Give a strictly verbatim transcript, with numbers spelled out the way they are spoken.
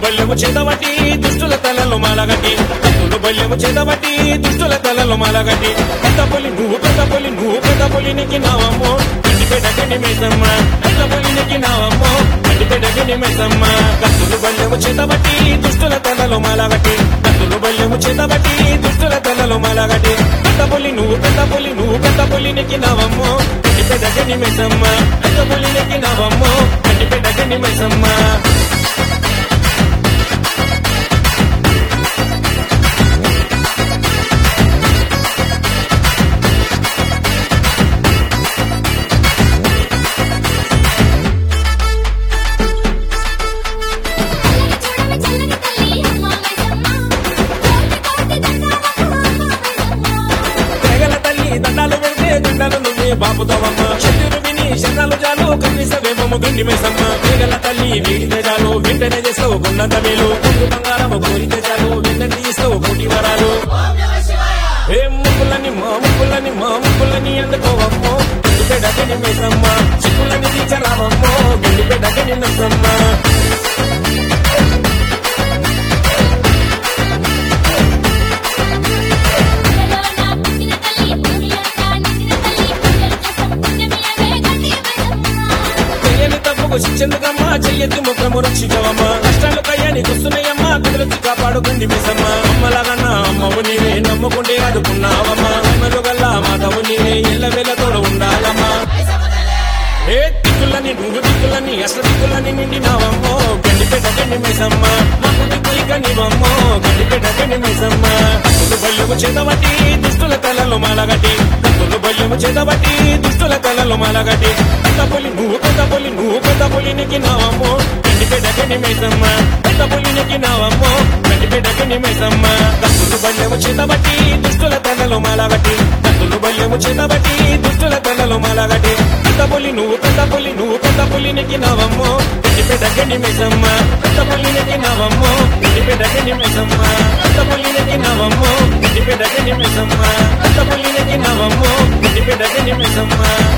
బల్యము చేతబట్టి దుష్టుల తలలో మాలగట్టి కత్తులు బల్యము చేతబట్టి దుష్టుల తలలో మాలగట్టి పెద్ద పులి నువ్వు పెద్ద పులి నువ్వు పెద్ద పులి నెక్కినావమ్మో గండిపేటకి మైసమ్మ పెద్ద పులి నెక్కినావమ్మో గండిపేటకి మైసమ్మ కత్తులు బల్యము చేతబట్టి దుష్టుల తలలో మాలగట్టి కత్తులు బల్యము చేతబట్టి దుష్టుల తలలో మాలగట్టి పెద్ద పులి నువ్వు పెద్ద పులి నువ్వు పెద్ద పులి నెక్కినావమ్మో గండిపేటకి మైసమ్మ పెద్ద పులి నెక్కినావమ్మో గండిపేటకి మైసమ్మ బాపుతావమ్మ శత్రు విని శరణాలు చాలు కన్నీసవేమము గండి మైసమ్మ వేగల తల్లి వీడితే చాలు వెంటనే చేస్తావు కొండంత మేలు కొంగు బంగారము కోరితే చాలు వెంటనే తీస్తావు కోటి వరాలు ఏ ముక్కులని మా ముక్కులని మా ముక్కులని అందుకోవమ్మో గండిపేటకి మైసమ్మ చిక్కులని తీర్చరావమ్మో గండిపేటకి మైసమ్మ శిక్షెందుకమ్మా చెయ్యెత్తి ముఖము రక్షించవమ్మా కష్టాలు కయ్యాని చూస్తున్నాయమ్మా కుదురొచ్చి కాపాడు గండి మైసమ్మ అమ్మలాగన్నా అమ్మవు నీవే నమ్ముకుంటే ఆదుకున్నావమ్మా అమ్మలు గల్లా మాధవు నీవే ఎల్ల వేళ తోడు ఉండాలమ్మా ఏ దిక్కులని నువ్వు దిక్కులని అష్ట దిక్కులని నిండినావమ్మో గండిపేట గండి మైసమ్మ మాకు దిక్కు ఇక నీవమ్మో గండిపేట గండి మైసమ్మ కత్తులు బల్యము చేతబట్టి దుష్టుల తలలో మాలగట్టి కత్తులు బల్యము చేతబట్టి దుష్టుల తలలో మాలగట్టి పెద్ద పులి నువ్వు పెద్ద పులి నువ్వు పెద్ద పులి నెక్కినావమ్మో గండిపేట గండి మైసమ్మ పెద్ద పులి నెక్కినావమ్మో గండిపేట గండి మైసమ్మ కత్తులు బల్యము చేతబట్టి దుష్టుల తలలో మాలగట్టి కత్తులు బల్యము చేతబట్టి దుష్టుల తలలో మాలగట్టి పెద్ద పులి నువ్వు పెద్ద పులి నువ్వు పెద్ద పులి నెక్కినావమ్మో గండిపేట గండి మైసమ్మ పెద్ద పులి నెక్కినావమ్మో గండిపేట గండి మైసమ్మ పెద్ద పులి నెక్కినావమ్మో గండిపేట గండి మైసమ్మ పెద్ద పులి నెక్కినావమ్మో గండిపేట గండి మైసమ్మ